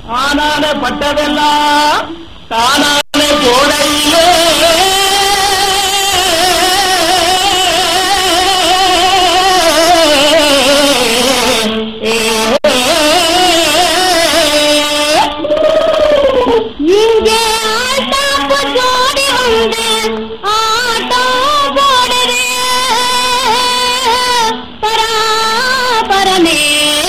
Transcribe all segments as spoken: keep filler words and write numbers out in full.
ஆனானே பட்டதெல்லாம் தானானே போடையிலே இங்கே ஆட்டாப்பு ஜோடி வந்து ஆட்டோ போடுது பராபரமே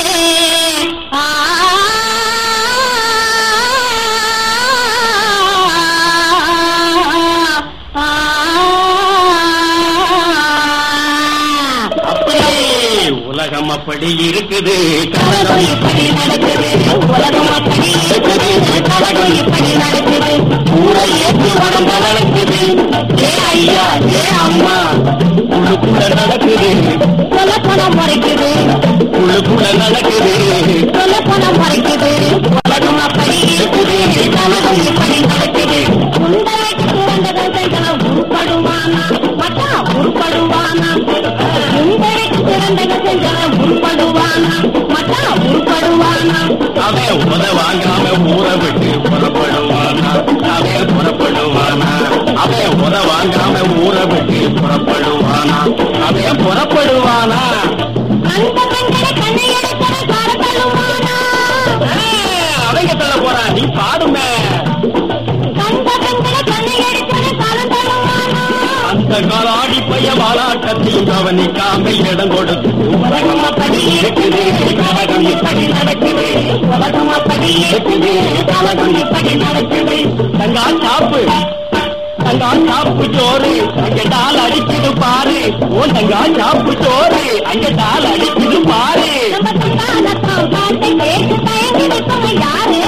உலகம் அப்படி இருக்குது, கலகம் இப்படி நடக்குது. உலகம் அப்படி இருக்குது, கலகம் இப்படி நடக்குது. ஊரை ஏற்று உடம்ப நடக்குது. ஏ ஐயா ஏ அம்மா உள்ளுக்குள்ள நடக்குது, சொல்ல பணம் மறைக்குது. உள்ளுக்குள்ள நடக்குது, சொல்ல பணம் மறைக்குது. உலகம் அப்படி இருக்குது, கலகம் இப்படி நடக்குது. உண்டைக்கு திறந்ததெல்லாம் உருப்படுவானா மட்டா உருப்படுவானா? உண்டைக்கு திறந்ததெல்லாம் உருப்படுவானா மட்டா உருப்படுவானா? அவன் உத வாங்காம ஊரை விட்டு புறப்படுவானா? அவன் புறப்படுவானா? அவன் உத வாங்காம ஊரை விட்டு புறப்படுவானா? அவன் புறப்படுவானா? அந்த பெண்களை கண்ணை எடுக்கிற காரத்தழுவானா? அவங்க தள்ள போறா, நீ பாடுமே. அந்த பெண்களை கண்ணை எடுக்கிற காலம் தழுவானா? அந்த காலாடி பைய வாலாட்டத்தையும் கவனிக்காம இடம் கொடுத்து உலகம் அப்படி இருக்குது, கலகம் இப்படி நடக்குது. உலகம் அப்படி இருக்குது, கலகம் இப்படி நடக்குது. தங்கா சாப்பு தங்கா சாப்பு சோறு அங்க டால் அடிக்குது பாரு. ஓ தங்கா சாப்பு சோறு அங்க டால் அடிக்குது பாரு. நம்ம தங்கானத்தான் பாட்டை கேட்டு தயங்கி நிற்பவன் யாரு?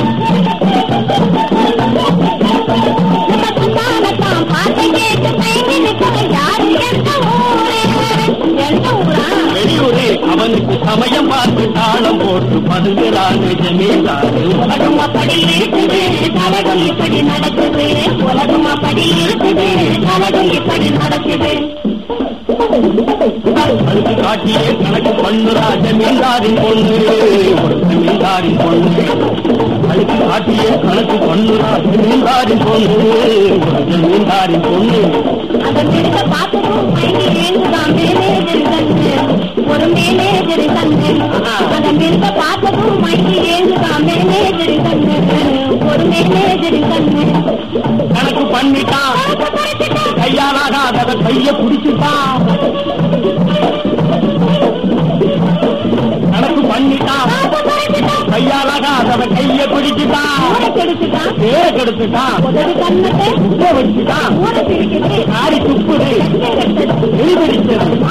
நம்ம தங்கானத்தான் பாட்டை கேட்டு தயங்கி நிற்பவன் யாரு? எந்த ஊரு? எந்த ஊரா? வெளியூரு. அவனுக்கு சமயம் பார்த்து தாளம் போட்டு பதுங்குறாங்க ஜமீன்தாரு. உலகம் அப்படி இருக்குது, கலகம் இப்படி நடக்குது. உலகம் அப்படி இருக்குது, கலகம் இப்படி நடக்குது. அதுக்கு காட்டியே கணக்கு பண்ணுறா ஜமீன்தாரின் பொண்ணு, ஒரு ஜமீன்தாரின் பொண்ணு. அதுக்கு காட்டியே கணக்கு பண்ணுறா ஜமீன்தாரின் பொண்ணு, ஒரு ஜமீன்தாரின் பொண்ணு. அந்த மிருக பார்த்ததும் மயங்கி ஏங்குதான் மேனேஜர் கண்ணு, ஒரு மேனேஜர் கண்ணு. அந்த மிருக பார்த்ததும் மயங்கி ஏங்குதான் மேனேஜர் கண்ணு, ஒரு மேனேஜர் கண்ணு. கணக்கு பண்ணிட்டான், கையாலாகாத கைய பிடிச்சுட்டான். கணக்கு பண்ணிட்டான், கையாலாகாத கைய பிடிச்சுட்டான். கெடுத்துட்டான், பேர கெடுத்துட்டான், உதவி கண்ணத்தை வச்சுட்டான். ஊரை பிடிக்குது, ஆரி துப்புது, எலி பிடிச்சது.